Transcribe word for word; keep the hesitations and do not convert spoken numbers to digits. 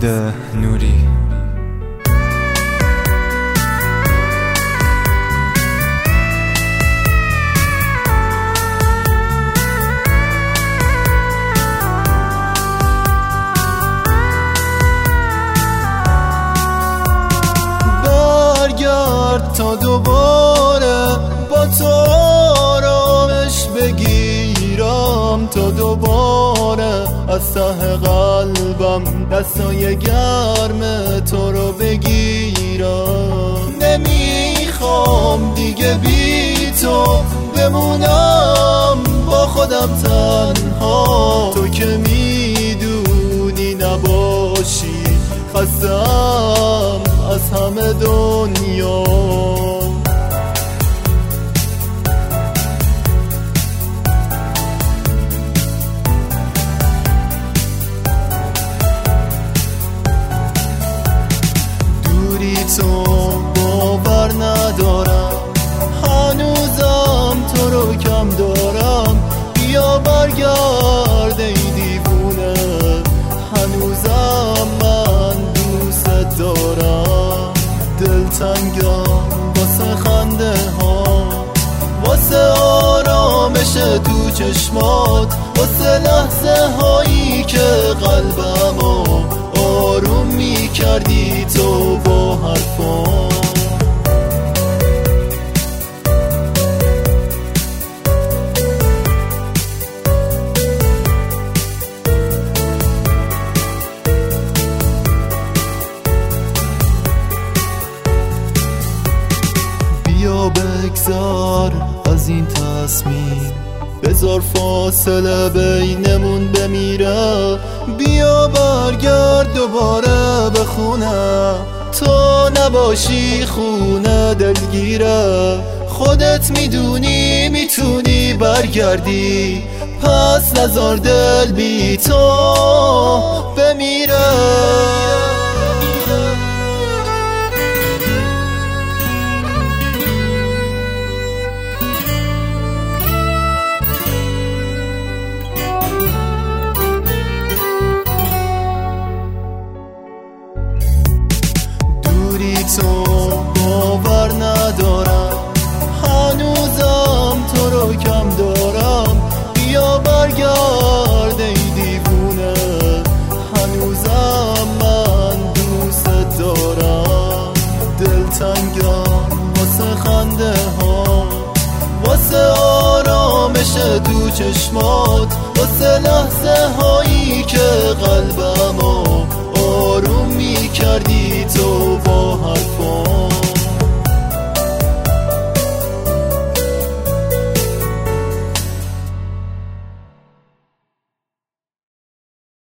سعید نوری. برگرد تا دوباره با تو آرامش بگیرم، تا دوباره از ته قلبم دستای گرم تو رو بگیرم. نمیخوام دیگه بی تو بمونم با خودم تنها، تو که میدونی نباشی خستم از همه دنیا. دوری تو باور ندارم، هنوزم تو رو کم دارم. بیا برگرد ای دیوونه، هنوزم من دوست دارم. دلتنگم واسه خنده ها، واسه آرامش تو چشمات، واسه لحظه هایی که قلبمو آروم می کردی تو با حرفات. بیا بگذار از این تصمیم، بذار فاصله بینمون بمیره. بیا برگرد دوباره به خونه، تو نباشی خونه دلگیره. خودت میدونی میتونی برگردی، پس نذار دل بی تو بمیره. تو باور ندارم، هنوزم تو رو کم دارم. بیا برگرد ای دیوونه، هنوزم من دوست دارم. دلتنگم واسه خنده ها، واسه آرامش تو چشمات، واسه لحظه هایی